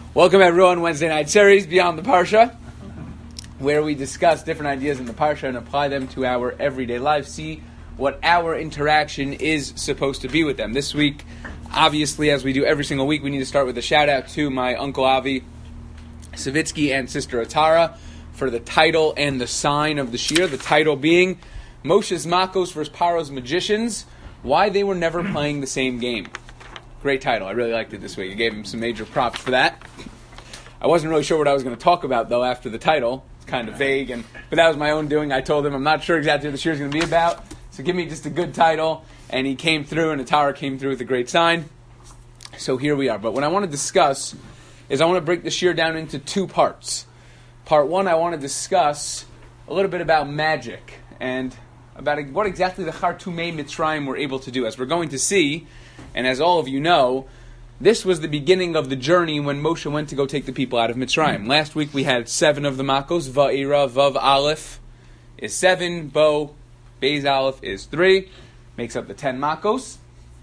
Welcome everyone, Wednesday night series, Beyond the Parsha, where we discuss different ideas in the Parsha and apply them to our everyday life, see what our interaction is supposed to be with them. This week, obviously, as we do every single week, we need to start with a shout out to my Uncle Avi Savitsky and Sister Atara for the title and the sign of the Shir, the title being Moshe's Makos vs. Paro's Magicians, Why They Were Never Playing the Same Game. Great title. I really liked it this week. I gave him some major props for that. I wasn't really sure what I was going to talk about, though, after the title. It's kind of vague, but that was my own doing. I told him I'm not sure exactly what the shir is going to be about, so give me just a good title. And he came through, and Atara came through with a great sign. So here we are. But what I want to discuss is I want to break the shir down into two parts. Part one, I want to discuss a little bit about magic and about what exactly the Chartumei Mitzrayim were able to do. As we're going to see, and as all of you know, this was the beginning of the journey when Moshe went to go take the people out of Mitzrayim. Last week we had 7 of the Makos. Va'ira, Vav Aleph is 7. Bo, Beis Aleph is 3. Makes up the 10 Makos.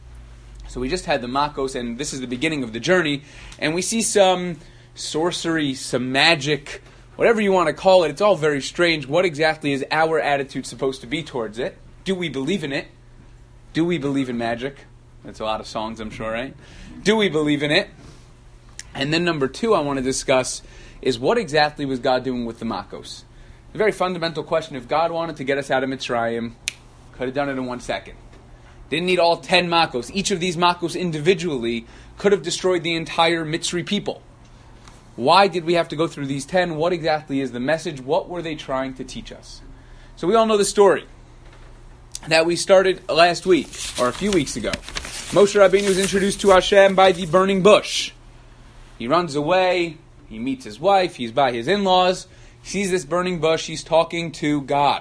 So we just had the Makos, and this is the beginning of the journey. And we see some sorcery, some magic, whatever you want to call it. It's all very strange. What exactly is our attitude supposed to be towards it? Do we believe in it? Do we believe in magic? That's a lot of songs, I'm sure, right? Do we believe in it? And then number 2 I want to discuss is what exactly was God doing with the Makos? A very fundamental question. If God wanted to get us out of Mitzrayim, could have done it in 1 second. Didn't need all 10 Makos. Each of these Makos individually could have destroyed the entire Mitzri people. Why did we have to go through these 10? What exactly is the message? What were they trying to teach us? So we all know the story that we started last week, or a few weeks ago. Moshe Rabbeinu was introduced to Hashem by the burning bush. He runs away, he meets his wife, he's by his in-laws, he sees this burning bush, he's talking to God.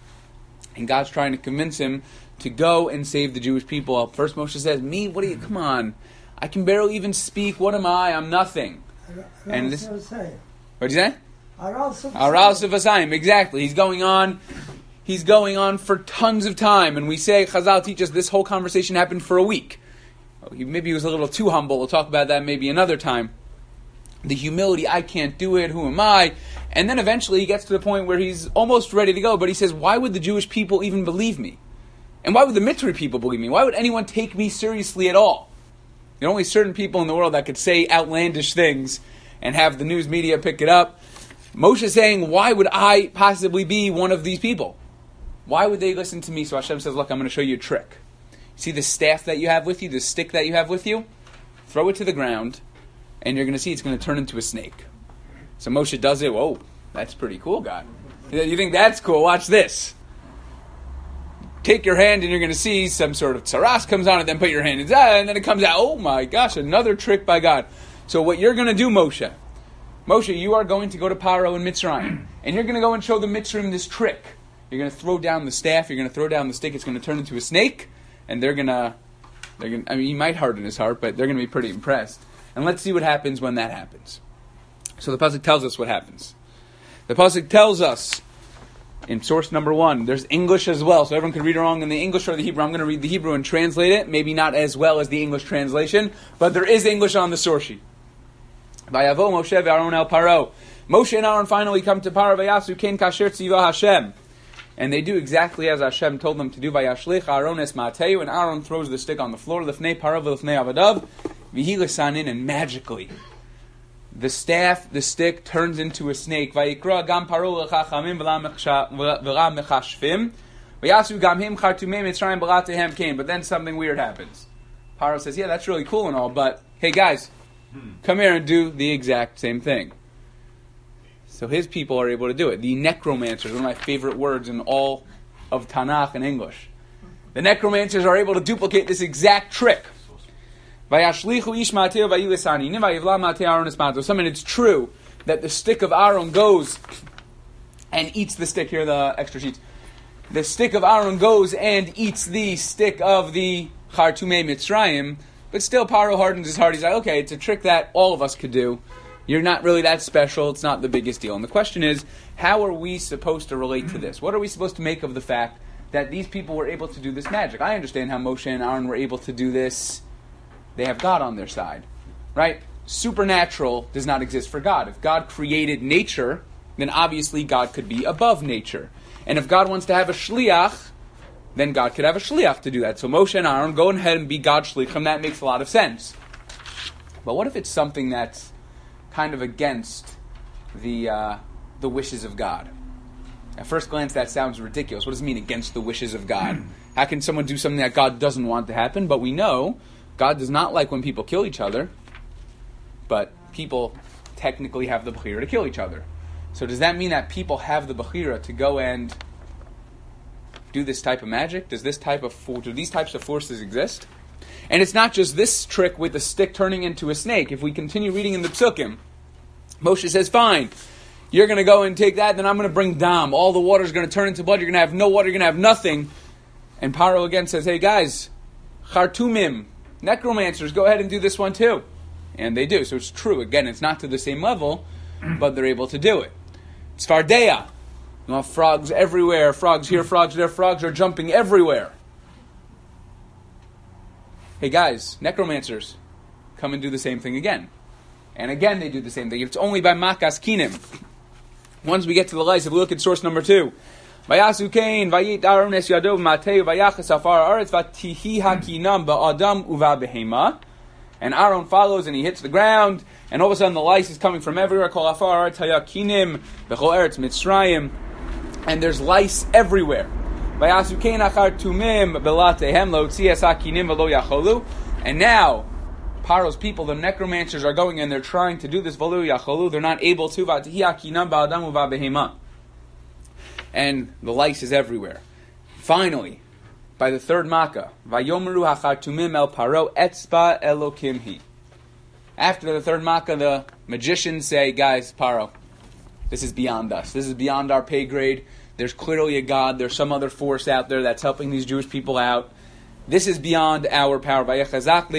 And God's trying to convince him to go and save the Jewish people. First Moshe says, me? What are you, come on. I can barely even speak, what am I? I'm nothing. And this, what'd you say? Aral Sefasayim, exactly. He's going on for tons of time, and we say, Chazal teach us this whole conversation happened for a week. Maybe he was a little too humble. We'll talk about that maybe another time. The humility, I can't do it, who am I? And then eventually he gets to the point where he's almost ready to go, but he says, why would the Jewish people even believe me? And why would the Mitzri people believe me? Why would anyone take me seriously at all? There are only certain people in the world that could say outlandish things and have the news media pick it up. Moshe is saying, why would I possibly be one of these people? Why would they listen to me? So Hashem says, look, I'm going to show you a trick. See the staff that you have with you, the stick that you have with you? Throw it to the ground, and you're going to see it's going to turn into a snake. So Moshe does it. Whoa, that's pretty cool, God. You think that's cool? Watch this. Take your hand, and you're going to see some sort of tsaras comes on, and then put your hand in, and then it comes out. Oh my gosh, another trick by God. So what you're going to do, Moshe, you are going to go to Paro in Mitzrayim, and you're going to go and show the Mitzrayim this trick. You're going to throw down the staff, you're going to throw down the stick, it's going to turn into a snake, and they're going to, he might harden his heart, but they're going to be pretty impressed. And let's see what happens when that happens. So the Pasuk tells us what happens. The Pasuk tells us, in source number 1, there's English as well, so everyone can read along in the English or the Hebrew. I'm going to read the Hebrew and translate it, maybe not as well as the English translation, but there is English on the source sheet. Vayavo Moshe ve'Aaron el Paro. Moshe and Aaron finally come to Paro vayasu ken kasher tziva Hashem. And they do exactly as Hashem told them to do. Vayashlich Aaron es mateu, and Aaron throws the stick on the floor. Lifnei Paro v'lifnei avadav v'hi lisanin, and magically the stick turns into a snake. Vayikra gam Paro l'chachamim v'la mechashvim v'yasu gam him chartumei mitzrayim b'latehem kain. But then something weird happens. Paro says, yeah, that's really cool and all, but hey guys, come here and do the exact same thing. So his people are able to do it. The necromancers, one of my favorite words in all of Tanakh and English. The necromancers are able to duplicate this exact trick. I mean, it's true that the stick of Aaron goes and eats the stick. Here are the extra sheets. The stick of Aaron goes and eats the stick of the Chartumei Mitzrayim, but still Paro hardens his heart. He's like, okay, it's a trick that all of us could do. You're not really that special. It's not the biggest deal. And the question is, how are we supposed to relate to this? What are we supposed to make of the fact that these people were able to do this magic? I understand how Moshe and Aaron were able to do this. They have God on their side, right? supernatural does not exist for God. If God created nature, then obviously God could be above nature. And if God wants to have a shliach, then God could have a shliach to do that. So Moshe and Aaron go ahead and be God's shliachim. That makes a lot of sense. But what if it's something that's kind of against the wishes of God? At first glance, that sounds ridiculous. What does it mean, against the wishes of God? How can someone do something that God doesn't want to happen? But we know God does not like when people kill each other, but people technically have the bechira to kill each other. So does that mean that people have the bechira to go and do this type of magic? Do these types of forces exist? And it's not just this trick with the stick turning into a snake. If we continue reading in the Psukim, Moshe says, fine, you're going to go and take that, then I'm going to bring dam. All the water is going to turn into blood. You're going to have no water. You're going to have nothing. And Paro again says, hey guys, chartumim, necromancers, go ahead and do this one too. And they do. So it's true. Again, it's not to the same level, but they're able to do it. Tzfardeya. You know, frogs everywhere. Frogs here, frogs there. Frogs are jumping everywhere. Hey guys, necromancers, come and do the same thing again. And again they do the same thing. It's only by makas kinim. Once we get to the lice, if we look at source number 2. Vayasu Cain, Vayit Aaron es Yadov Mateu, Vayachas Afar Aretz, Vatihi Hakinam Ba'adam Uva Behema. And Aaron follows and he hits the ground, and all of a sudden the lice is coming from everywhere. Kol Afar Aretz Hayakinim, Bechol Eretz Mitzrayim. And there's lice everywhere. Vayasu Cain Achar Tumim, Belatehem, Lo Tzias Hakinim, Velo Yacholu. And now, Paro's people, the necromancers, are going and they're trying to do this Velo Yacholu. They're not able to. Vatihi Hakinam Ba'adam Uva Behema. And the lice is everywhere. Finally, by the third makkah, Vayomeru hachartumim el paro etzba elokimhi. After the third makkah, the magicians say, guys, Paro, this is beyond us. This is beyond our pay grade. There's clearly a God. There's some other force out there that's helping these Jewish people out. This is beyond our power. And then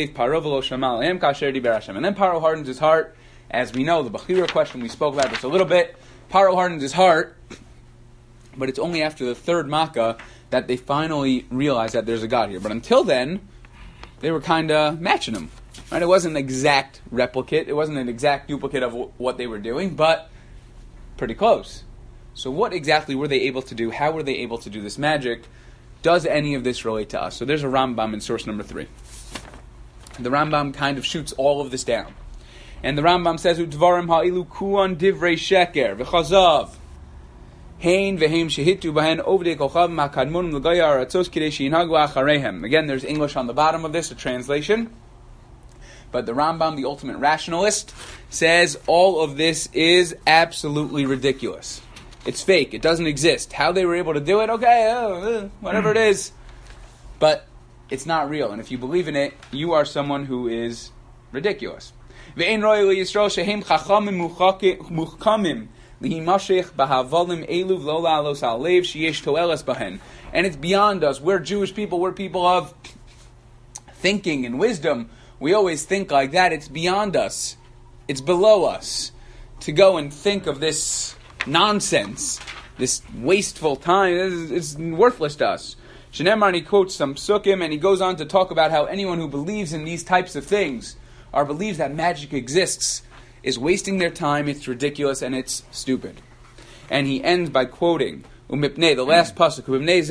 Paro hardens his heart. As we know, the Bechira question, we spoke about this a little bit. Paro hardens his heart. But it's only after the third makkah that they finally realize that there's a God here. But until then, they were kind of matching him. Right? It wasn't an exact replicate. It wasn't an exact duplicate of what they were doing, but pretty close. So what exactly were they able to do? How were they able to do this magic? Does any of this relate to us? So there's a Rambam in source number 3. The Rambam kind of shoots all of this down. And the Rambam says, Udvarim ha'ilu kuan divrei sheker v'chazav. Again, there's English on the bottom of this, a translation. But the Rambam, the ultimate rationalist, says all of this is absolutely ridiculous. It's fake. It doesn't exist. How they were able to do it, okay, whatever it is. But it's not real. And if you believe in it, you are someone who is ridiculous. And it's beyond us. We're Jewish people. We're people of thinking and wisdom. We always think like that. It's beyond us. It's below us to go and think of this nonsense, this wasteful time. It's worthless to us. Shenemar, and he quotes some psukim, and he goes on to talk about how anyone who believes in these types of things, or believes that magic exists, is wasting their time. It's ridiculous and it's stupid. And he ends by quoting the last pasuk.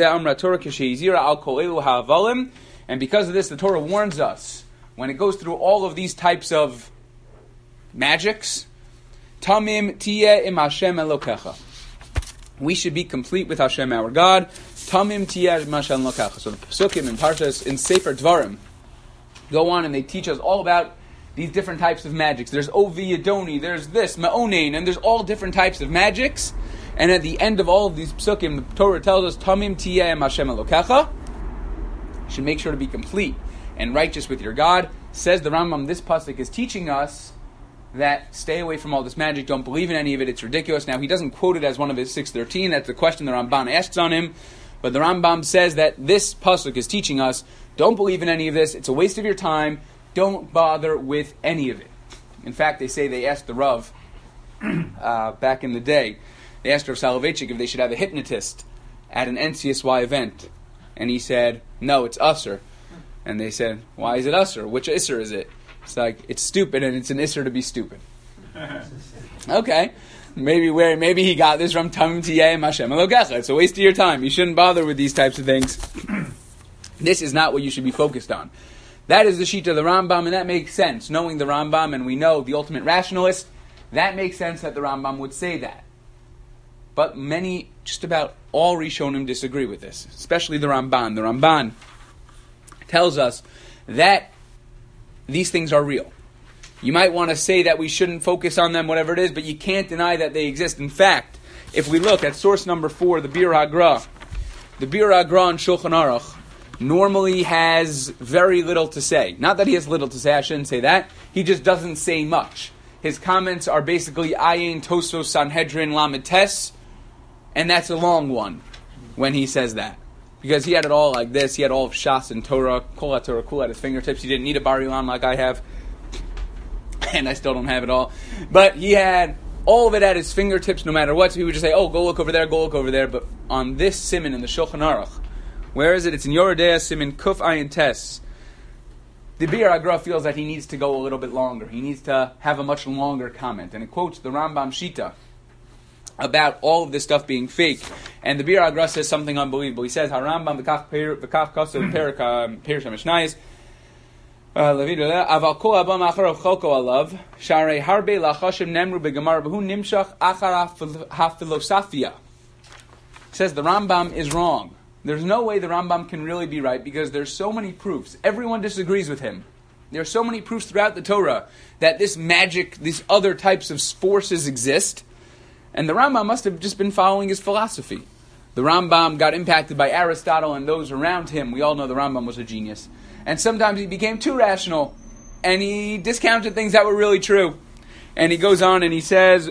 And because of this, the Torah warns us when it goes through all of these types of magics. Tamim tiyeh im Hashem Elokecha. We should be complete with Hashem our God. Tamim tiyeh im Hashem Elokecha. So the pasukim in Parshas in Sefer Dvarim go on and they teach us all about these different types of magics. There's Ovi Yadoni, there's this, Ma'onain, and there's all different types of magics. And at the end of all of these psukim, the Torah tells us, Tamim tiyeh Hashem Elokecha. You should make sure to be complete and righteous with your God. Says the Rambam, this pasuk is teaching us that stay away from all this magic, don't believe in any of it, it's ridiculous. Now, he doesn't quote it as one of his 613, that's the question the Ramban asks on him. But the Rambam says that this pasuk is teaching us, don't believe in any of this, it's a waste of your time, don't bother with any of it. In fact, they asked the Rav, back in the day, they asked Rav Soloveitchik if they should have a hypnotist at an NCSY event. And he said, no, it's usher. And they said, why is it usher? Which isser is it? It's like, it's stupid and it's an isser to be stupid. Okay. Maybe he got this from Tamim Tiyeh Hashem Elokecha. It's a waste of your time. You shouldn't bother with these types of things. This is not what you should be focused on. That is the Shita of the Rambam, and that makes sense. Knowing the Rambam, and we know the ultimate rationalist, that makes sense that the Rambam would say that. But many, just about all Rishonim disagree with this, especially the Ramban. The Ramban tells us that these things are real. You might want to say that we shouldn't focus on them, whatever it is, but you can't deny that they exist. In fact, if we look at source number 4, the Bir HaGra, the Bir HaGra in Shulchan Aruch normally has very little to say. Not that he has little to say, I shouldn't say that. He just doesn't say much. His comments are basically Ayin, Tosos, Sanhedrin, Lamed Tes, and that's a long one when he says that. Because he had it all like this. He had all of Shas and Torah, Kol HaTorah, Kul at his fingertips. He didn't need a Bar Ilan like I have. And I still don't have it all. But he had all of it at his fingertips no matter what. So he would just say, oh, go look over there, go look over there. But on this siman in the Shulchan Aruch, where is it? It's in Yoredea siman Kuf Ayin Tes. The Bir HaGra feels that he needs to go a little bit longer. He needs to have a much longer comment. And it quotes the Rambam Shita about all of this stuff being fake. And the Bir HaGra says something unbelievable. He says, HaRambam v'kach kasev perik HaMishnayos aval kol haba ma'achar cholko alav sharei harbe lachashim nemru begamar b'hu nimshach achar hafilosofia. Says the Rambam is wrong. There's no way the Rambam can really be right because there's so many proofs. Everyone disagrees with him. There are so many proofs throughout the Torah that this magic, these other types of forces exist. And the Rambam must have just been following his philosophy. The Rambam got impacted by Aristotle and those around him. We all know the Rambam was a genius. And sometimes he became too rational. And he discounted things that were really true. And he goes on and he says,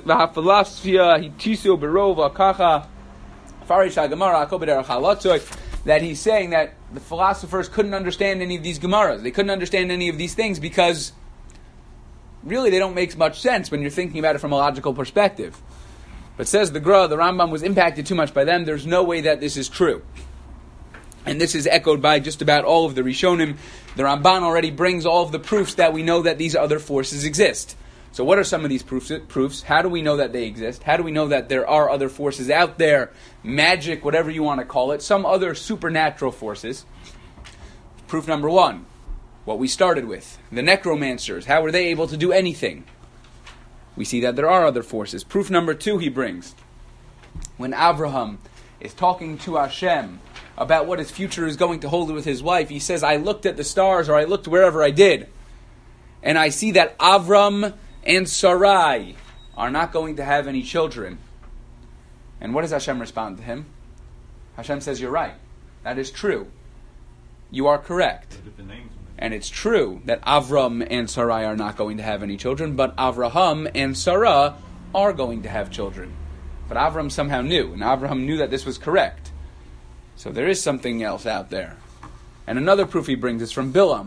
that he's saying that the philosophers couldn't understand any of these Gemaras. They couldn't understand any of these things because really they don't make much sense when you're thinking about it from a logical perspective. But says the Gra, the Rambam was impacted too much by them. There's no way that this is true. And this is echoed by just about all of the Rishonim. The Ramban already brings all of the proofs that we know that these other forces exist. So what are some of these proofs? How do we know that they exist? How do we know that there are other forces out there, magic, whatever you want to call it, some other supernatural forces? Proof number 1, what we started with, the necromancers. How were they able to do anything? We see that there are other forces. Proof number 2 he brings. When Avraham is talking to Hashem about what his future is going to hold with his wife, he says, I looked at the stars, or I looked wherever I did, and I see that Avram and Sarai are not going to have any children. And what does Hashem respond to him? Hashem says, you're right. That is true. You are correct. And it's true that Avram and Sarai are not going to have any children, but Avraham and Sarah are going to have children. But Avram somehow knew, and Avraham knew that this was correct. So there is something else out there. And another proof he brings is from Bilam.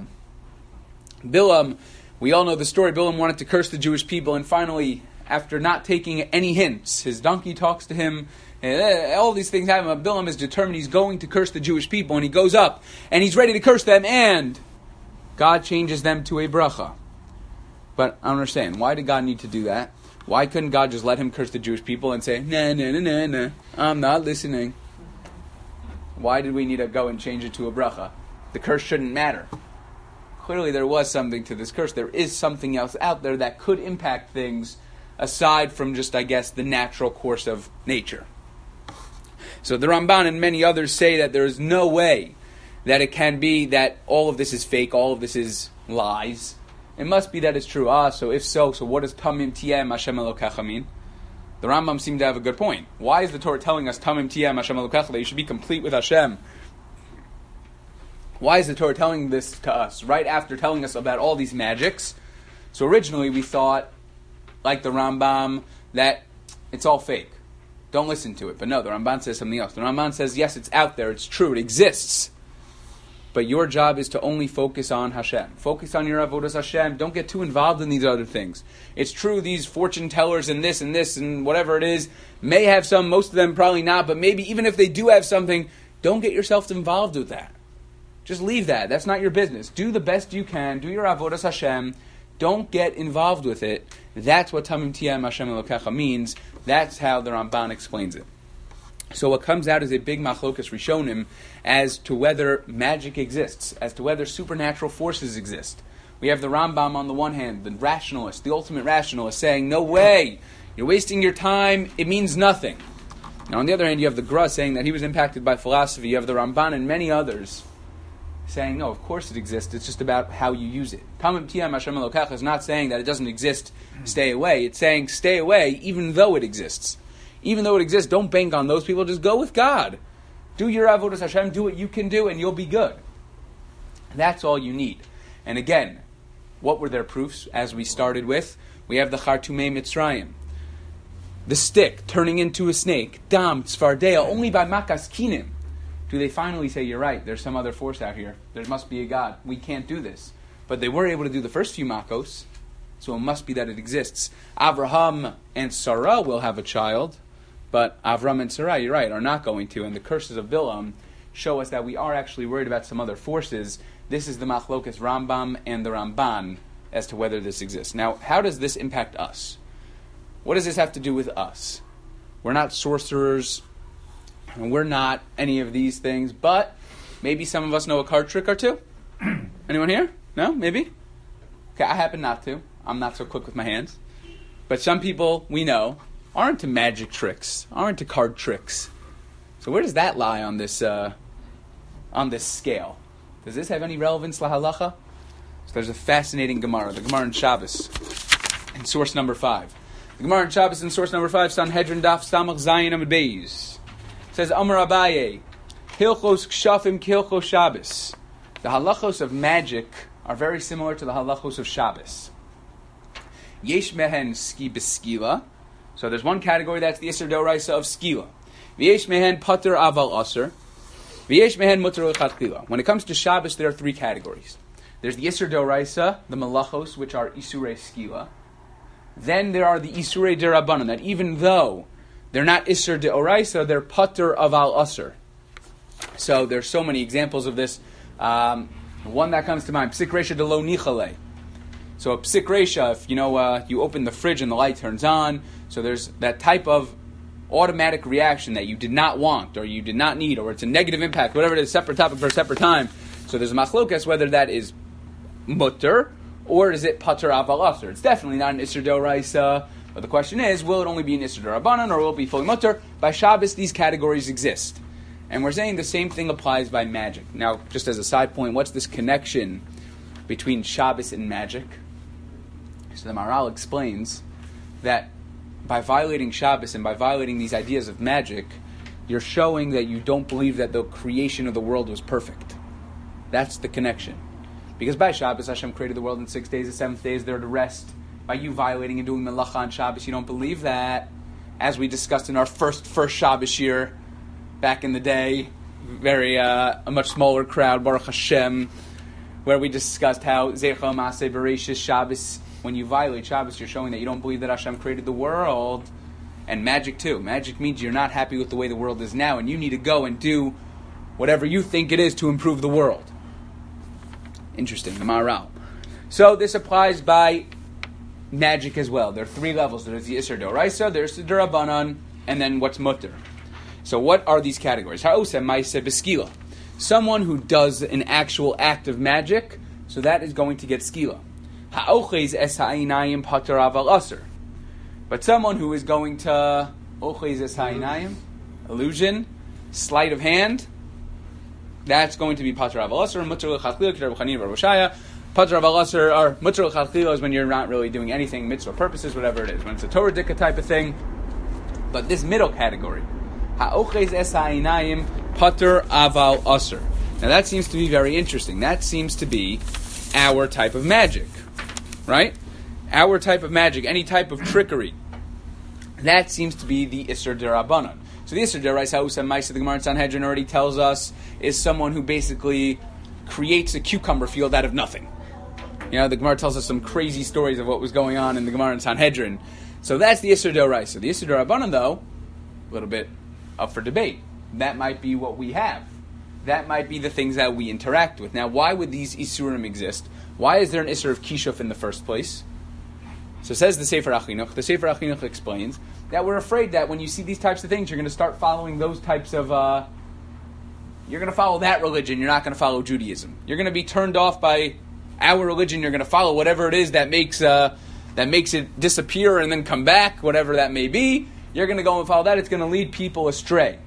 Bilam, we all know the story. Bilam wanted to curse the Jewish people, and finally, after not taking any hints, his donkey talks to him, all these things happen, but Bilam is determined he's going to curse the Jewish people, and he goes up, and he's ready to curse them, and God changes them to a bracha. But I don't understand. Why did God need to do that? Why couldn't God just let him curse the Jewish people and say, nah, I'm not listening? Why did we need to go and change it to a bracha? The curse shouldn't matter. Clearly there was something to this curse. There is something else out there that could impact things aside from just, I guess, the natural course of nature. So the Ramban and many others say that there is no way that it can be that all of this is fake, all of this is lies. It must be that it's true. So if so what does Tamim Tiyeh Hashem Elokecha mean? The Rambam seemed to have a good point. Why is the Torah telling us Tamim Tiyeh Hashem Elokecha, that you should be complete with Hashem? Why is the Torah telling this to us right after telling us about all these magics? So originally we thought, like the Rambam, that it's all fake. Don't listen to it. But no, the Ramban says something else. The Ramban says, yes, it's out there, it's true, it exists. But your job is to only focus on Hashem. Focus on your avodas Hashem. Don't get too involved in these other things. It's true, these fortune tellers and this and whatever it is may have some, most of them probably not, but maybe even if they do have something, don't get yourself involved with that. Just leave that. That's not your business. Do the best you can. Do your avodas Hashem. Don't get involved with it. That's what Tamim Tiyam Hashem Elokecha means. That's how the Ramban explains it. So what comes out is a big machlokas rishonim as to whether magic exists, as to whether supernatural forces exist. We have the Rambam on the one hand, the rationalist, the ultimate rationalist, saying, no way, you're wasting your time, it means nothing. Now on the other hand, you have the Gra saying that he was impacted by philosophy. You have the Ramban and many others saying, no, of course it exists, it's just about how you use it. Tamim Tiyam Hashem Elokecha is not saying that it doesn't exist, stay away. It's saying stay away even though it exists. Even though it exists, don't bank on those people, just go with God. Do your avodas Hashem, do what you can do, and you'll be good. That's all you need. And again, what were their proofs, as we started with? We have the Chartumei Mitzrayim. The stick turning into a snake, Dam, Tzfardea, only by Makas Kinim. Do they finally say, you're right, there's some other force out here. There must be a God. We can't do this. But they were able to do the first few Makos, so it must be that it exists. Avraham and Sarah will have a child, but Avram and Sarai, you're right, are not going to. And the curses of Bilam show us that we are actually worried about some other forces. This is the Machlokas Rambam and the Ramban as to whether this exists. Now, how does this impact us? What does this have to do with us? We're not sorcerers, and we're not any of these things, but maybe some of us know a card trick or two. Anyone here? No? Maybe? Okay, I happen not to. I'm not so quick with my hands. But some people we know aren't into magic tricks, aren't into card tricks. So where does that lie on this scale? Does this have any relevance la halacha? So there's a fascinating Gemara, the Gemara in Shabbos, in source number 5. The Gemara in Shabbos in source number 5, Sanhedrin Daf Samach Zayin Amud Beis. Says Amar Abaye, Hilchos Kshafim Kilchos Shabbos. The halachos of magic are very similar to the halachos of Shabbos. Yesh mehen ski beskila. So there's one category that's the Isser D'Oraisa of skila. V'yesh mehen pater aval aser. V'yesh mehen muter l'chatchila. When it comes to Shabbos, there are 3 categories. There's the Isser D'Oraisa, the malachos, which are Isurei skila. Then there are the Isurei D'Rabbanan, that even though they're not Isser D'Oraisa, they're pater aval aser. So there's so many examples of this. One that comes to mind, Psik Reisha de lo nichale. So a Psik Reisha, if you open the fridge and the light turns on, so there's that type of automatic reaction that you did not want, or you did not need, or it's a negative impact, whatever it is, separate topic for a separate time. So there's a machlokas whether that is mutter, or is it pater aval aser. It's definitely not an Isser D'Oraisa, but the question is, will it only be an Isser D'Rabbanan, or will it be fully mutter? By Shabbos, these categories exist. And we're saying the same thing applies by magic. Now, just as a side point, what's this connection between Shabbos and magic? So the Maharal explains that by violating Shabbos and by violating these ideas of magic, you're showing that you don't believe that the creation of the world was perfect. That's the connection. Because by Shabbos, Hashem created the world in 6 days, the 7th day is there to rest. By you violating and doing melacha on Shabbos, you don't believe that. As we discussed in our first Shabbos year, back in the day, a much smaller crowd, Baruch Hashem, where we discussed how Zeicha Maseh Bereshis Shabbos, when you violate Shabbos, you're showing that you don't believe that Hashem created the world. And magic too. Magic means you're not happy with the way the world is now, and you need to go and do whatever you think it is to improve the world. Interesting, the Maharal. So this applies by magic as well. There are 3 levels. There's the Isser D'Oraisa, there's the D'Rabbanan, and then what's mutter. So what are these categories? Ha'oseh ma'aseh b'skila. Someone who does an actual act of magic, so that is going to get skila. Ha'ochez es ha'inayim pater aval aser. But someone who is going to ochez es ha'inayim, illusion, sleight of hand, that's going to be pater aval aser. Muter l'chatchila k'der b'chanin v'roshaya. Pater aval aser, or muter l'chatchila is when you're not really doing anything, mitzvah purposes, whatever it is. When it's a Torah dika type of thing. But this middle category, ha'ochez es ha'inayim pater aval aser. Now that seems to be very interesting. That seems to be our type of magic, right? Our type of magic, any type of trickery. That seems to be the Isser D'Rabbanan. So the Isser D'Oraisa ha'useh ma'aseh, the Gemara in Sanhedrin already tells us, is someone who basically creates a cucumber field out of nothing. The Gemara tells us some crazy stories of what was going on in the Gemara in Sanhedrin. So that's the Isser D'Oraisa. The Isser D'Rabbanan, though, a little bit up for debate. That might be what we have. That might be the things that we interact with. Now, why would these Isurim exist? Why is there an Isser of Kishuf in the first place? So says the Sefer HaChinuch. The Sefer HaChinuch explains that we're afraid that when you see these types of things, you're going to start following those types of... you're going to follow that religion. You're not going to follow Judaism. You're going to be turned off by our religion. You're going to follow whatever it is that makes it disappear and then come back, whatever that may be. You're going to go and follow that. It's going to lead people astray.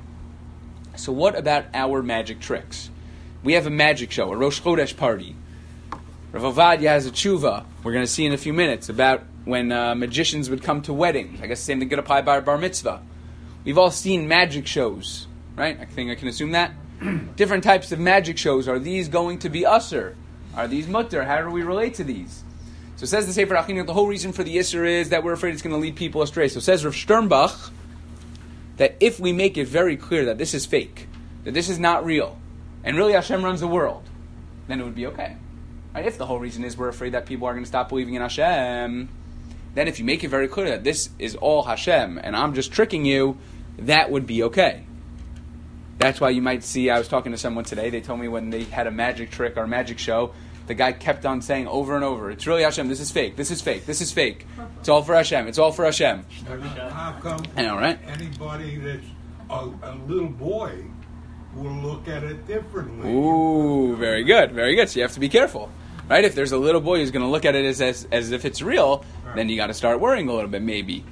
So what about our magic tricks? We have a magic show, a Rosh Chodesh party. Rav Ovadia has a tshuva, we're going to see in a few minutes, about when magicians would come to weddings. I guess the same thing could apply by bar mitzvah. We've all seen magic shows, right? I think I can assume that. Different types of magic shows. Are these going to be usser? Are these mutter? How do we relate to these? So says the Sefer HaChinuch, the whole reason for the Isser is that we're afraid it's going to lead people astray. So says Rav Sternbach that if we make it very clear that this is fake, that this is not real, and really Hashem runs the world, then it would be okay. Right? If the whole reason is we're afraid that people are going to stop believing in Hashem, then if you make it very clear that this is all Hashem and I'm just tricking you, that would be okay. That's why you might see, I was talking to someone today, they told me when they had a magic trick or a magic show, the guy kept on saying over and over, it's really Hashem, this is fake, this is fake, this is fake. It's all for Hashem, it's all for Hashem. How come I know, right? anybody that's a little boy will look at it differently? Ooh, very good, very good. So you have to be careful. Right? If there's a little boy who's going to look at it as if it's real, then you got to start worrying a little bit, maybe.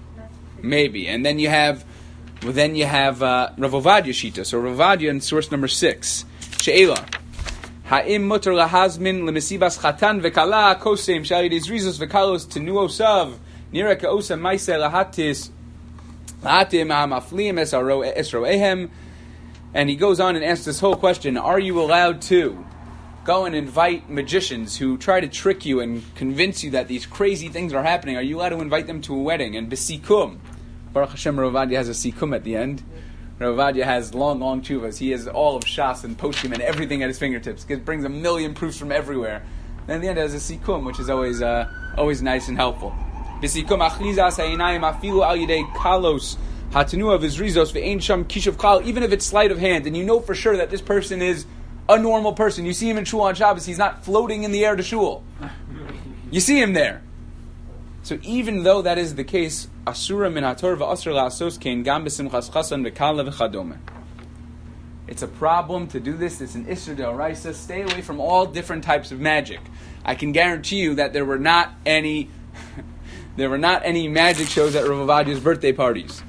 And then you have Rav Ovadia Shita. So Rav Ovadia in source number 6. She'ela. Ha'im mutar lahazmin lemesibas chatan vekala kosem sha'yidis rizos vekalos tenuosav nira ka'osa maise lahatim ha'maflim esroehem. And he goes on and asks this whole question, are you allowed to go and invite magicians who try to trick you and convince you that these crazy things are happening? Are you allowed to invite them to a wedding? And b'sikum, Baruch Hashem, Rav Ovadia has a sikum at the end. Rav Ovadia has long tshuvas. He has all of Shas and Poskim and everything at his fingertips. It brings a million proofs from everywhere. Then at the end it has a sikum, which is always nice and helpful. B'sikum achlizas ha'inayim afilu al yidei kalos hatanua v'zrizos ve'ein sham kishav klal. Even if it's sleight of hand, and you know for sure that this person is a normal person. You see him in shul on Shabbos, he's not floating in the air to shul. You see him there. So even though that is the case, asura min hator v'asur la'asos kein gam b'simchas chasan v'kala v'chadome. It's a problem to do this. It's an isur d'oraisa. Stay away from all different types of magic. I can guarantee you that there were not any magic shows at Rav Ovadia's birthday parties.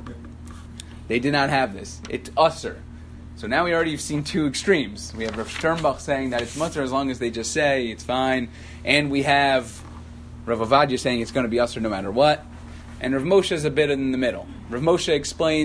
They did not have this. It's usur. So now we already have seen two extremes. We have Rav Sternbach saying that it's mutter as long as they just say it's fine, and we have Rav Ovadia saying it's going to be usur no matter what. And Rav Moshe is a bit in the middle. Rav Moshe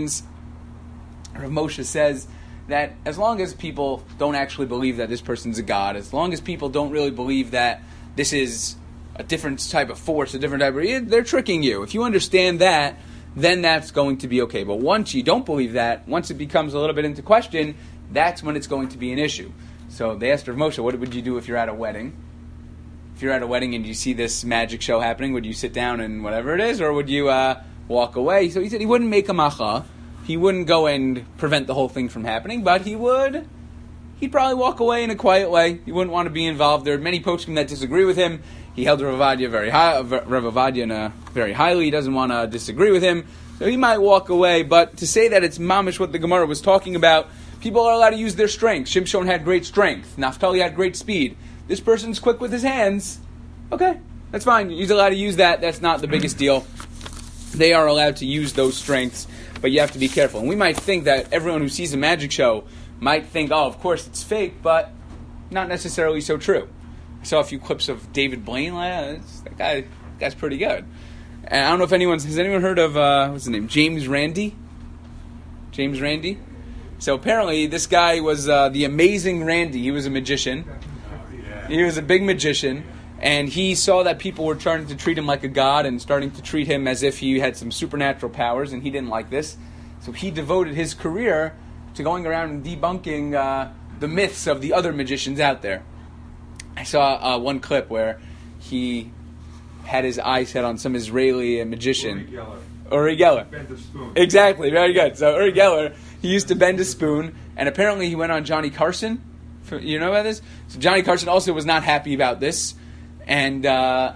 says that as long as people don't actually believe that this person's a god, as long as people don't really believe that this is a different type of force, a different type of... they're tricking you. If you understand that, then that's going to be okay. But once you don't believe that, once it becomes a little bit into question, that's when it's going to be an issue. So they asked Rav Moshe, what would you do if you're at a wedding? If you're at a wedding and you see this magic show happening, would you sit down and whatever it is, or would you walk away? So he said he wouldn't make a macha. He wouldn't go and prevent the whole thing from happening, but he'd probably walk away in a quiet way. He wouldn't want to be involved. There are many poskim that disagree with him. He held Rav Ovadia very highly. He doesn't want to disagree with him, so he might walk away. But to say that it's mamish what the Gemara was talking about, people are allowed to use their strength. Shimshon had great strength. Naphtali had great speed. This person's quick with his hands. Okay, that's fine. He's allowed to use that. That's not the biggest deal. They are allowed to use those strengths, but you have to be careful. And we might think that everyone who sees a magic show might think, oh, of course it's fake, but not necessarily so true. I saw a few clips of David Blaine. That guy's pretty good. And I don't know if has anyone heard of, what's his name? James Randi? James Randi? So apparently this guy was the amazing Randi. He was a magician. He was a big magician. And he saw that people were trying to treat him like a god and starting to treat him as if he had some supernatural powers, and he didn't like this. So he devoted his career to going around and debunking the myths of the other magicians out there. I saw one clip where he had his eye set on some Israeli magician. Uri Geller. Bend a spoon. Exactly, very good. So Uri Geller, he used to bend a spoon, and apparently he went on Johnny Carson. You know about this? So Johnny Carson also was not happy about this. and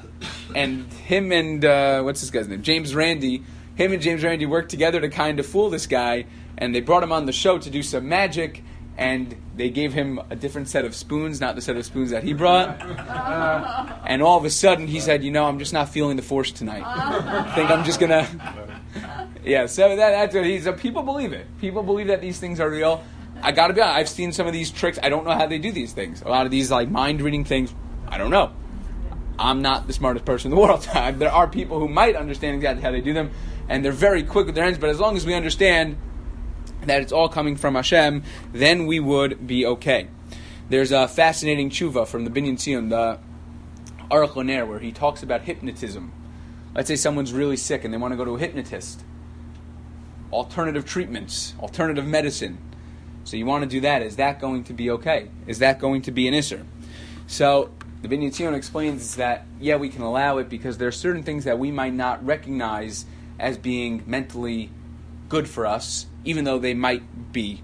him and what's this guy's name? James Randi. Him and James Randi worked together to kind of fool this guy, and they brought him on the show to do some magic, and they gave him a different set of spoons, not the set of spoons that he brought. And all of a sudden, he said, I'm just not feeling the force tonight. I think I'm just going to... Yeah, so that's what people believe it. People believe that these things are real. I got to be honest, I've seen some of these tricks. I don't know how they do these things. A lot of these mind-reading things, I don't know. I'm not the smartest person in the world. There are people who might understand exactly how they do them, and they're very quick with their hands, but as long as we understand that it's all coming from Hashem, then we would be okay. There's a fascinating tshuva from the Binyan Tzion, the Aruch LaNer, where he talks about hypnotism. Let's say someone's really sick and they want to go to a hypnotist. Alternative treatments, alternative medicine. So you want to do that. Is that going to be okay? Is that going to be an isser? So the Binyan Tzion explains that, yeah, we can allow it because there are certain things that we might not recognize as being mentally good for us, even though they might be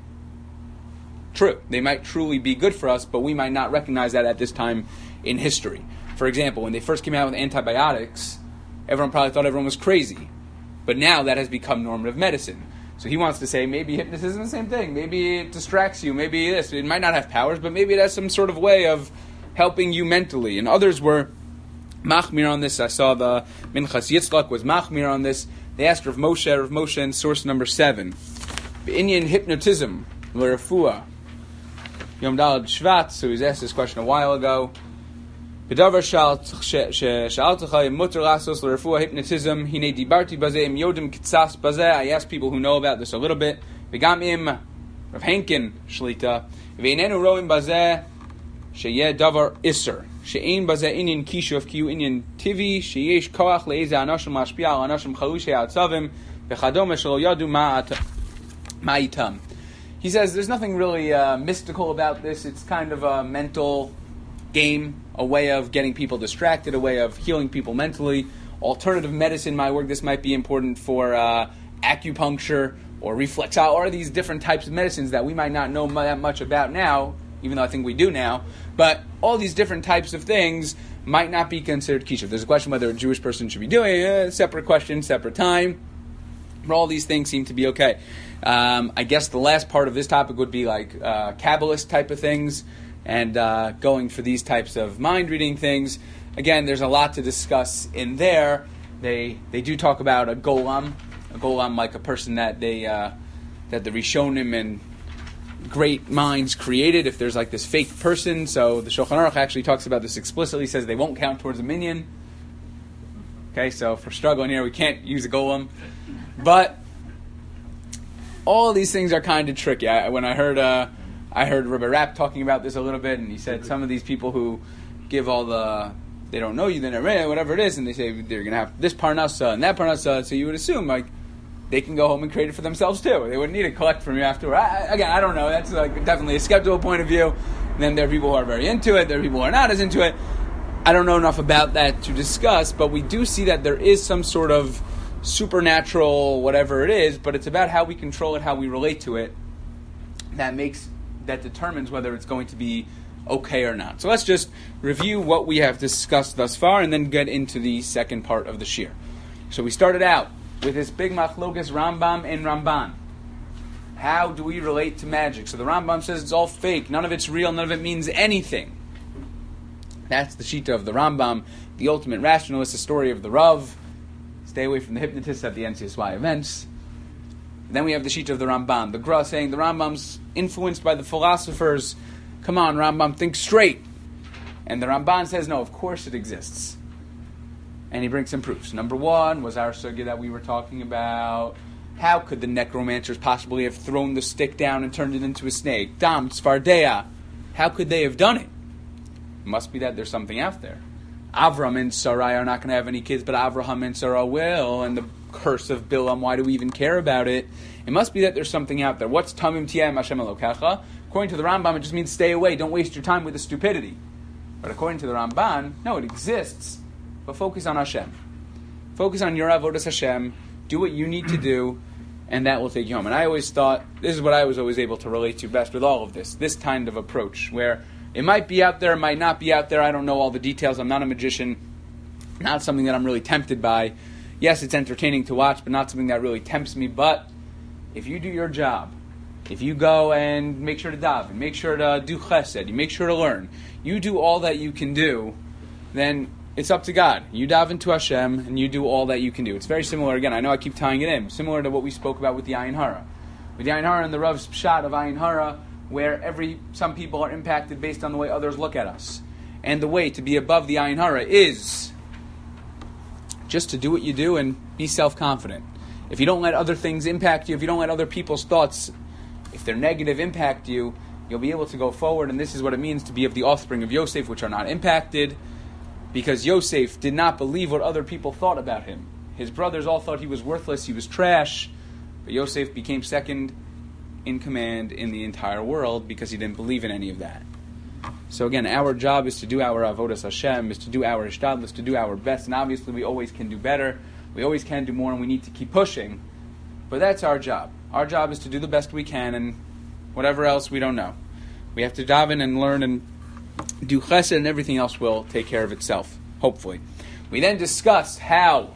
true. They might truly be good for us, but we might not recognize that at this time in history. For example, when they first came out with antibiotics, everyone probably thought everyone was crazy. But now that has become normative medicine. So he wants to say maybe hypnotism is the same thing. Maybe it distracts you. Maybe this. It might not have powers, but maybe it has some sort of way of helping you mentally. And others were machmir on this. I saw the Minchas Yitzchak was machmir on this. They asked Rav Moshe in source number 7. Indian hypnotism, l'refua. Yom Daled Shvat, so he was asked this question a while ago. B'davar sha'altecha mutter lasos l'refua hypnotism, hine dibarti bazeh im yodim kitzas bazeh. I asked people who know about this a little bit. V'gam im Rav Henkin shlita. V'einenu roim bazeh sheyeh davar iser. She'ein bazeh inyan kishuv kiyu inyan tivi sheyesh koach le'eze anashim lashpia al anashim chalushei atzavim v'chadom shelo yadu ma'itam. He says there's nothing really mystical about this. It's kind of a mental game, a way of getting people distracted, a way of healing people mentally. Alternative medicine might work. This might be important for acupuncture or reflexology, or these different types of medicines that we might not know that much about now, even though I think we do now. But all these different types of things might not be considered kishuv. There's a question whether a Jewish person should be doing it. Separate question, separate time. But all these things seem to be okay. I guess the last part of this topic would be like Kabbalist type of things, and going for these types of mind-reading things. Again, there's a lot to discuss in there. They do talk about a golem like a person that that the Rishonim and great minds created. If there's like this fake person, so the Shulchan Aruch actually talks about this explicitly. Says they won't count towards a minyan. Okay, so if we're struggling here, we can't use a golem. But all these things are kind of tricky. When I heard Rabbi Rapp talking about this a little bit, and he said some of these people who give all they don't know you, then whatever it is, and they say they're going to have this parnasa and that parnasa, so you would assume like they can go home and create it for themselves too. They wouldn't need to collect from you afterward. I don't know. That's like definitely a skeptical point of view. And then there are people who are very into it. There are people who are not as into it. I don't know enough about that to discuss, but we do see that there is some sort of supernatural whatever it is, but it's about how we control it, how we relate to it, that determines whether it's going to be okay or not. So let's just review what we have discussed thus far and then get into the second part of the shir. So we started out with this big machlokas Rambam and Ramban. How do we relate to magic? So the Rambam says it's all fake, none of it's real, none of it means anything. That's the shita of the Rambam, the ultimate rationalist, the story of the Rav. Stay away from the hypnotists at the NCSY events. And then we have the shita of the Ramban, the Gra saying the Rambam's influenced by the philosophers. Come on, Rambam, think straight. And the Ramban says, no, of course it exists. And he brings some proofs. Number one was our sugya that we were talking about. How could the necromancers possibly have thrown the stick down and turned it into a snake? Dam, Tzfardea. How could they have done it? It must be that there's something out there. Avram and Sarai are not going to have any kids, but Avraham and Sarah will. And the curse of Bilam, why do we even care about it? It must be that there's something out there. What's Tamim Tiyam Hashem Elokecha? According to the Rambam, it just means stay away. Don't waste your time with the stupidity. But according to the Ramban, no, it exists. But focus on Hashem. Focus on your avodas Hashem. Do what you need to do, and that will take you home. And I always thought, this is what I was always able to relate to best with all of this kind of approach, where It might be out there, it might not be out there. I don't know all the details. I'm not a magician. Not something that I'm really tempted by. Yes, it's entertaining to watch, but not something that really tempts me. But if you do your job, if you go and make sure to daven, make sure to do chesed, you make sure to learn, you do all that you can do, then it's up to God. You daven to Hashem, and you do all that you can do. It's very similar, again, I know I keep tying it in, similar to what we spoke about with the Ayin Hara. With the Ayin Hara and the Rav's shot of Ayin Hara, where some people are impacted based on the way others look at us. And the way to be above the Ayin Hara is just to do what you do and be self-confident. If you don't let other things impact you, if you don't let other people's thoughts, if they're negative, impact you, you'll be able to go forward, and this is what it means to be of the offspring of Yosef, which are not impacted, because Yosef did not believe what other people thought about him. His brothers all thought he was worthless, he was trash, but Yosef became second in command in the entire world because he didn't believe in any of that. So again, our job is to do our avodas Hashem, is to do our ishtadlus, to do our best, and obviously we always can do better, we always can do more, and we need to keep pushing, but that's our job. Our job is to do the best we can, and whatever else we don't know. We have to daven and learn and do chesed, and everything else will take care of itself, hopefully. We then discussed how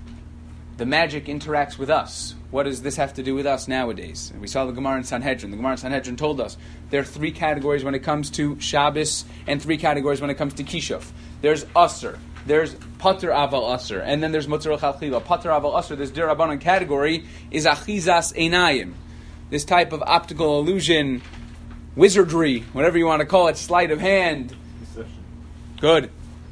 the magic interacts with us. What does this have to do with us nowadays? And we saw the Gemara in Sanhedrin. The Gemara in Sanhedrin told us there are 3 categories when it comes to Shabbos and 3 categories when it comes to Kishuf. There's Asr, there's Pater Aval Asr, and then there's Mutzar Chalchila. Pater Aval Asr, this Dir Rabbanan category, is Achizas Einayim. This type of optical illusion, wizardry, whatever you want to call it, sleight of hand. Good.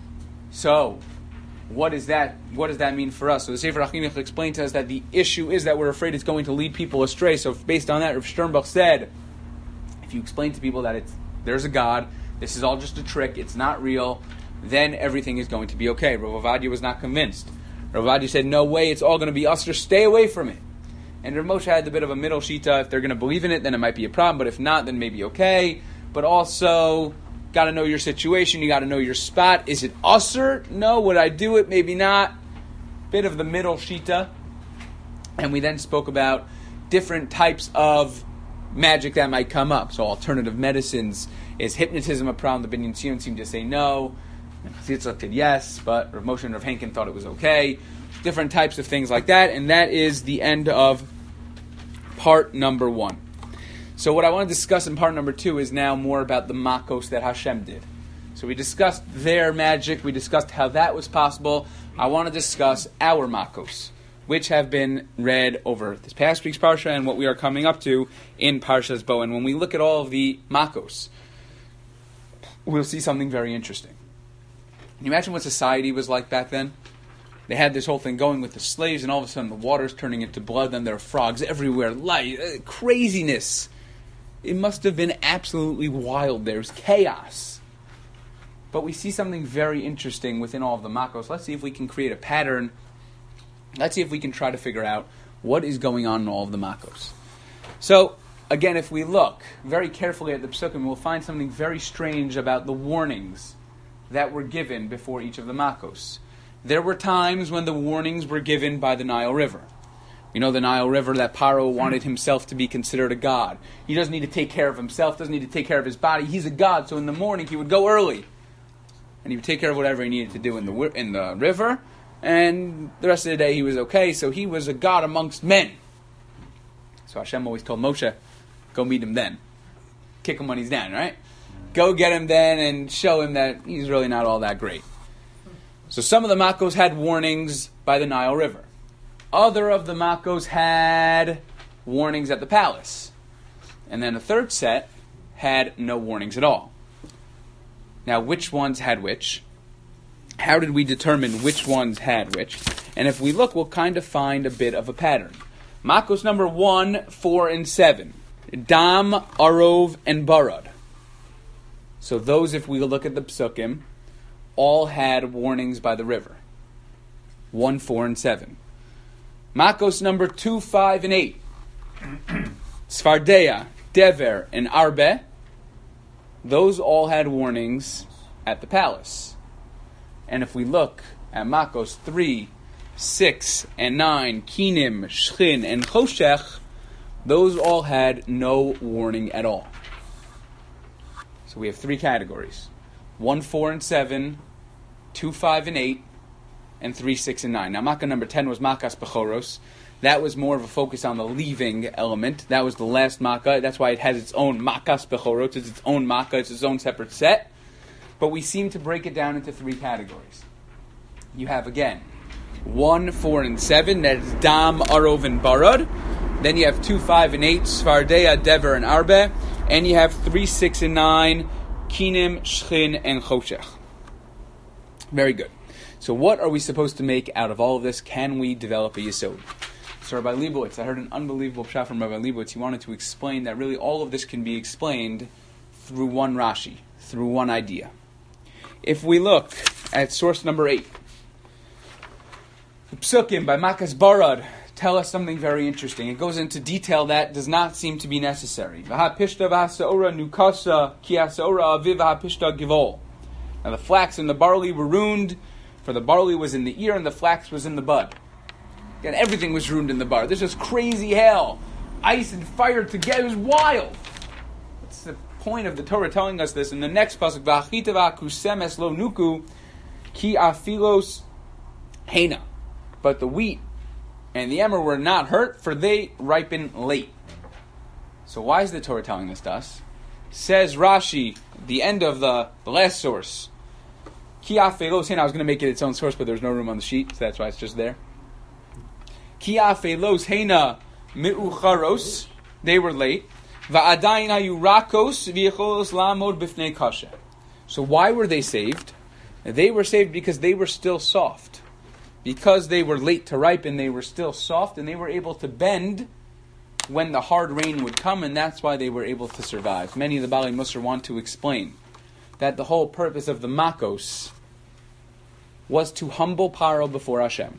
So, what does that mean for us? So the Sefer HaChinuch explained to us that the issue is that we're afraid it's going to lead people astray. So based on that, Rav Sternbuch said, if you explain to people that there's a God, this is all just a trick, it's not real, then everything is going to be okay. Rav Ovadia was not convinced. Rav Ovadia said, no way, it's all going to be us, just stay away from it. And Rav Moshe had a bit of a middle shita. If they're going to believe in it, then it might be a problem, but if not, then maybe okay. But also, got to know your situation, you got to know your spot. Is it usr? No. Would I do it? Maybe not. Bit of the middle shita. And we then spoke about different types of magic that might come up. So alternative medicines. Is hypnotism a problem? The Binyan Tzion seemed to say no. Chitzah said yes, but Rav Moshe and Rav Henkin thought it was okay. Different types of things like that. And that is the end of part number 1. So what I want to discuss in part number 2 is now more about the makos that Hashem did. So we discussed their magic, we discussed how that was possible. I want to discuss our makos, which have been read over this past week's parsha and what we are coming up to in Parshas Bo. And when we look at all of the makos, we'll see something very interesting. Can you imagine what society was like back then? They had this whole thing going with the slaves, and all of a sudden the water's turning into blood, and there are frogs everywhere. Craziness. It must have been absolutely wild. There's chaos. But we see something very interesting within all of the makos. Let's see if we can create a pattern. Let's see if we can try to figure out what is going on in all of the makos. So, again, if we look very carefully at the psukim, we'll find something very strange about the warnings that were given before each of the makos. There were times when the warnings were given by the Nile River. You know the Nile River, that Paro wanted himself to be considered a god. He doesn't need to take care of himself, doesn't need to take care of his body. He's a god, so in the morning he would go early. And he would take care of whatever he needed to do in the river. And the rest of the day he was okay, so he was a god amongst men. So Hashem always told Moshe, go meet him then. Kick him when he's down, right? Go get him then and show him that he's really not all that great. So some of the makos had warnings by the Nile River. Other of the makos had warnings at the palace. And then a third set had no warnings at all. Now, which ones had which? How did we determine which ones had which? And if we look, we'll kind of find a bit of a pattern. Makos number 1, 4, and 7. Dam, Arov, and Barad. So those, if we look at the psukim, all had warnings by the river. 1, 4, and 7. Makos number 2, 5, and 8. Sfardeya, Dever, and Arbe. Those all had warnings at the palace. And if we look at Makos 3, 6, and 9, Kinim, Shchin, and Choshech, those all had no warning at all. So we have 3 categories: 1, 4, and 7, 2, 5, and 8, and 3, 6, and 9. Now, makkah number 10 was makas bechoros. That was more of a focus on the leaving element. That was the last makkah. That's why it has its own makas bechoros. It's its own makkah. It's its own separate set. But we seem to break it down into 3 categories. You have, again, 1, 4, and 7. That's dam, arov, and barad. Then you have 2, 5, and 8. Svardeya, dever, and arbe. And you have 3, 6, and 9. Kinim, shchin, and choshech. Very good. So what are we supposed to make out of all of this? Can we develop a yesod? So Rabbi Leibowitz, I heard an unbelievable pshat from Rabbi Leibowitz. He wanted to explain that really all of this can be explained through one Rashi, through one idea. If we look at source number 8, the Psukim by Makas Barad tell us something very interesting. It goes into detail that does not seem to be necessary. Now the flax and the barley were ruined, for the barley was in the ear and the flax was in the bud. Again, everything was ruined in the bar. There's just crazy hail, ice and fire together. It was wild. That's the point of the Torah telling us this. In the next pasuk, V'achita v'akusemes lo nuku ki afilos hena. But the wheat and the emmer were not hurt, for they ripen late. So why is the Torah telling this to us? Says Rashi, the end of the last source. Ki afilos hena. I was going to make it its own source, but there's no room on the sheet, so that's why it's just there. Ki afilos hena mi'ucharos. They were late. Va'adayin hayu rakos v'yecholos la'amod b'fnei kasha. So why were they saved? They were saved because they were still soft. Because they were late to ripen, they were still soft, and they were able to bend when the hard rain would come, and that's why they were able to survive. Many of the Baalei Musar want to explain that the whole purpose of the Makos was to humble Paro before Hashem.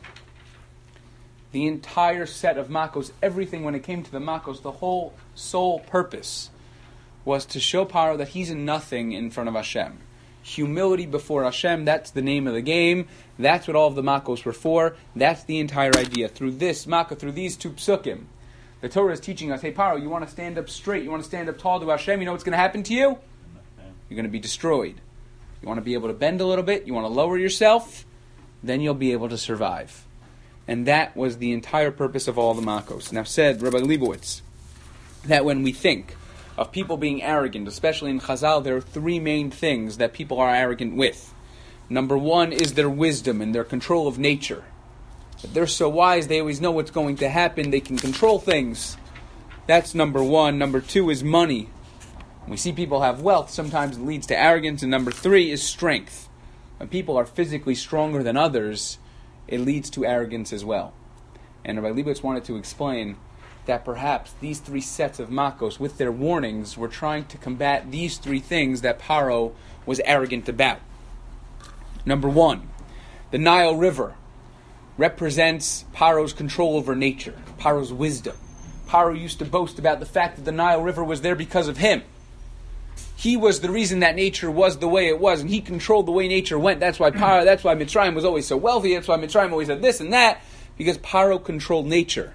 The entire set of Makos, everything when it came to the Makos, the whole sole purpose was to show Paro that he's nothing in front of Hashem. Humility before Hashem, that's the name of the game. That's what all of the Makos were for. That's the entire idea. Through this Makkah, through these 2 psukim, the Torah is teaching us, hey Paro, you want to stand up straight, you want to stand up tall to Hashem, you know what's going to happen to you? You're going to be destroyed. You want to be able to bend a little bit, you want to lower yourself, then you'll be able to survive. And that was the entire purpose of all the Makos. Now said Rabbi Leibowitz, that when we think of people being arrogant, especially in Chazal, there are 3 main things that people are arrogant with. Number 1 is their wisdom and their control of nature. But they're so wise, they always know what's going to happen, they can control things. That's number 1. Number 2 is money. When we see people have wealth, sometimes it leads to arrogance. And number 3 is strength. When people are physically stronger than others, it leads to arrogance as well. And Rabbi Leibowitz wanted to explain that perhaps these 3 sets of Makos, with their warnings, were trying to combat these 3 things that Paro was arrogant about. Number 1, the Nile River represents Paro's control over nature, Paro's wisdom. Paro used to boast about the fact that the Nile River was there because of him. He was the reason that nature was the way it was, and he controlled the way nature went. That's why Mitzrayim was always so wealthy. That's why Mitzrayim always had this and that, because Paro controlled nature.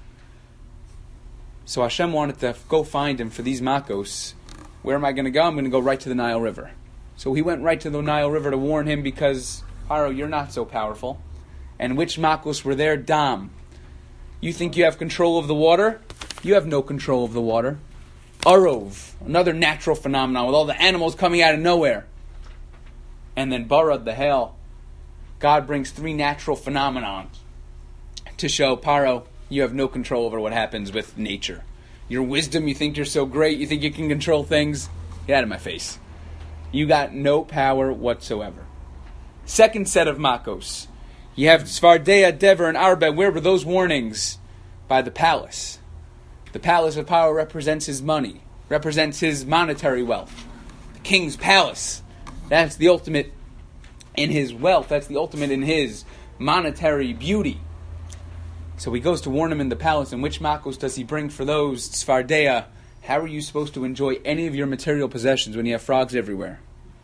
So Hashem wanted to go find him for these Makos. Where am I going to go? I'm going to go right to the Nile River. So he went right to the Nile River to warn him, because, Paro, you're not so powerful. And which Makos were there? Dam. You think you have control of the water? You have no control of the water. Arov, another natural phenomenon with all the animals coming out of nowhere. And then Barad, the hail. God brings 3 natural phenomena to show Paro, you have no control over what happens with nature. Your wisdom, you think you're so great, you think you can control things. Get out of my face. You got no power whatsoever. Second set of Makos. You have Svardeya, Dever, and Arbe. Where were those warnings? By the palace. The palace of Paro represents his money, represents his monetary wealth. The king's palace. That's the ultimate in his wealth. That's the ultimate in his monetary beauty. So he goes to warn him in the palace, and which Makos does he bring for those? Svardeya. How are you supposed to enjoy any of your material possessions when you have frogs everywhere?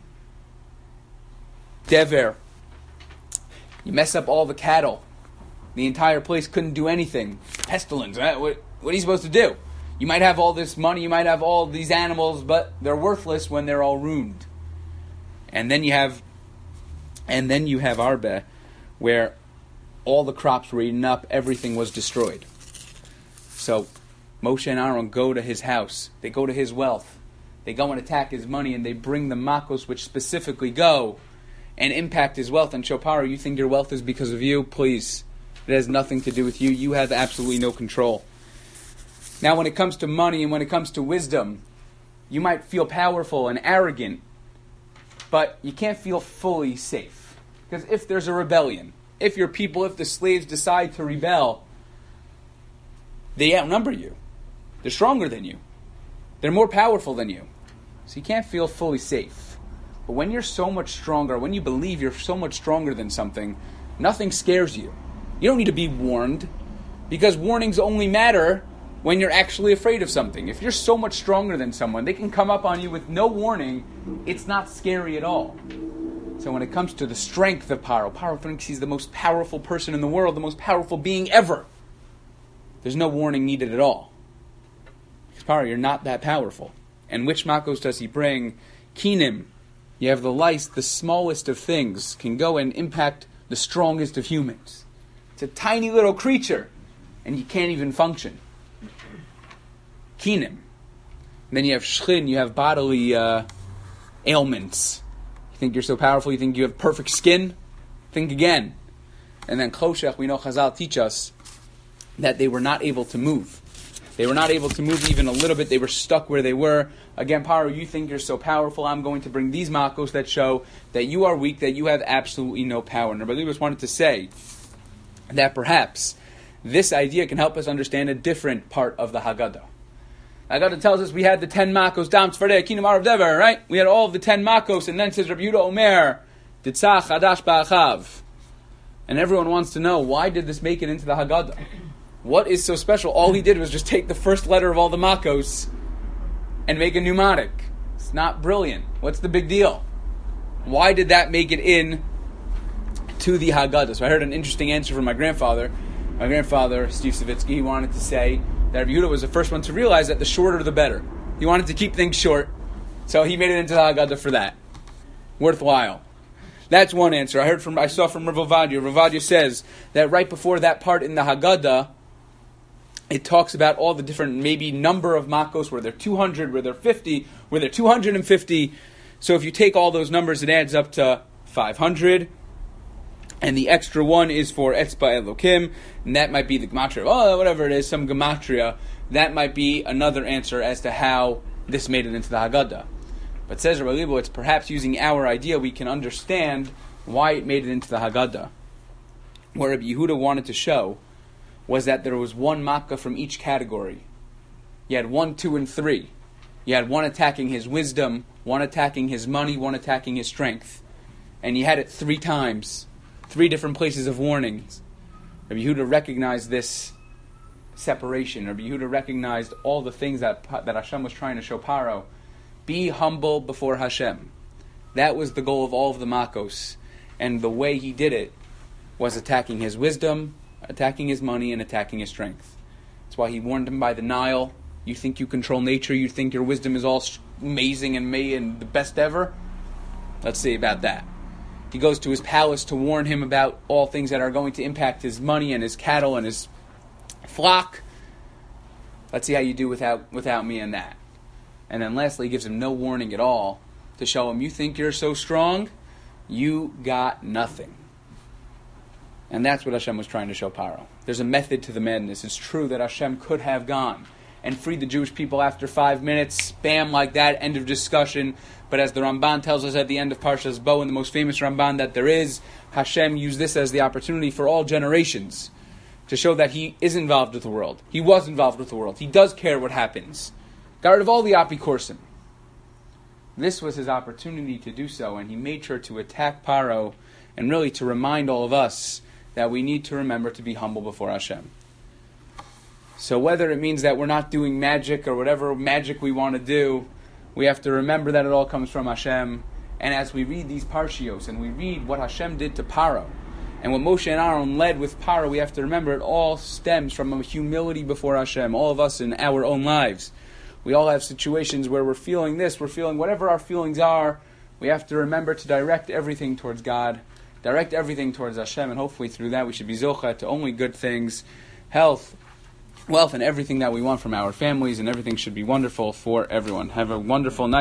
Dever. You mess up all the cattle. The entire place couldn't do anything. Pestilence. What are you supposed to do? You might have all this money, you might have all these animals, but they're worthless when they're all ruined. And then you have Arbe, where all the crops were eaten up, everything was destroyed. So Moshe and Aaron go to his house, they go to his wealth, they go and attack his money, and they bring the makos which specifically go and impact his wealth. And show Paro, you think your wealth is because of you? Please. It has nothing to do with you. You have absolutely no control. Now when it comes to money and when it comes to wisdom, you might feel powerful and arrogant, but you can't feel fully safe. Because if there's a rebellion, if your people, if the slaves decide to rebel, they outnumber you. They're stronger than you. They're more powerful than you. So you can't feel fully safe. But when you're so much stronger, when you believe you're so much stronger than something, nothing scares you. You don't need to be warned, because warnings only matter when you're actually afraid of something. If you're so much stronger than someone, they can come up on you with no warning. It's not scary at all. So when it comes to the strength of Paro thinks he's the most powerful person in the world, the most powerful being ever. There's no warning needed at all. Because Paro, you're not that powerful. And which makos does he bring? Kinim. You have the lice, the smallest of things, can go and impact the strongest of humans. It's a tiny little creature, and you can't even function. Kinim. And then you have shchin, you have bodily ailments. You think you're so powerful, you think you have perfect skin? Think again. And then choshech, we know Chazal teach us that they were not able to move. They were not able to move even a little bit. They were stuck where they were. Again, Paro, you think you're so powerful. I'm going to bring these makos that show that you are weak, that you have absolutely no power. And Rabbi Libas wanted to say that perhaps this idea can help us understand a different part of the Haggadah. Haggadah tells us we had the 10 makos, Dam Tzfardeh, Kinam Arav Dever, right? We had all of the 10 makos, and then it says Rabbi Yehuda Omer, Ditzach Hadash Ba'achav. And everyone wants to know, why did this make it into the Haggadah? What is so special? All he did was just take the first letter of all the makos and make a mnemonic. It's not brilliant. What's the big deal? Why did that make it in to the Haggadah? So I heard an interesting answer from my grandfather. My grandfather, Steve Savitsky, he wanted to say that Rabbi Yehuda was the first one to realize that the shorter the better. He wanted to keep things short, so he made it into the Haggadah for that. Worthwhile. That's one answer. I saw from Rav Ovadia. Rav Ovadia says that right before that part in the Haggadah, it talks about all the different maybe number of makos, where they're 200, where they're 50, where they're 250. So if you take all those numbers, it adds up to 500. And the extra one is for Etzba Elokim, and that might be the gematria. Oh, whatever it is, some gematria. That might be another answer as to how this made it into the Haggadah. But says Rabbi Libo, it's perhaps using our idea we can understand why it made it into the Haggadah. What Rabbi Yehuda wanted to show was that there was one makkah from each category. You had 1, 2, and 3. You had one attacking his wisdom, one attacking his money, one attacking his strength. And you had it 3 times. 3 different places of warnings. Rabbi Yehuda recognized this separation. Rabbi Yehuda recognized all the things that Hashem was trying to show Paro. Be humble before Hashem. That was the goal of all of the makos. And the way he did it was attacking his wisdom, attacking his money, and attacking his strength. That's why he warned him by the Nile. You think you control nature? You think your wisdom is all amazing and the best ever? Let's see about that. He goes to his palace to warn him about all things that are going to impact his money and his cattle and his flock. Let's see how you do without me and that. And then lastly, he gives him no warning at all to show him, you think you're so strong? You got nothing. And that's what Hashem was trying to show Paro. There's a method to the madness. It's true that Hashem could have gone and freed the Jewish people after 5 minutes, spam like that, end of discussion. But as the Ramban tells us at the end of Parshas Bo, in the most famous Ramban that there is, Hashem used this as the opportunity for all generations to show that He is involved with the world. He was involved with the world. He does care what happens. Got rid of all the Apikorsim. This was His opportunity to do so, and He made sure to attack Paro and really to remind all of us that we need to remember to be humble before Hashem. So whether it means that we're not doing magic or whatever magic we want to do, we have to remember that it all comes from Hashem. And as we read these parshios and we read what Hashem did to Paro, And what Moshe and Aaron led with Paro, we have to remember it all stems from a humility before Hashem. All of us in our own lives. We all have situations where we're feeling this, we're feeling whatever our feelings are. We have to remember to direct everything towards God, direct everything towards Hashem, and hopefully through that we should be zocha to only good things, health, wealth, and everything that we want from our families, and everything should be wonderful for everyone. Have a wonderful night.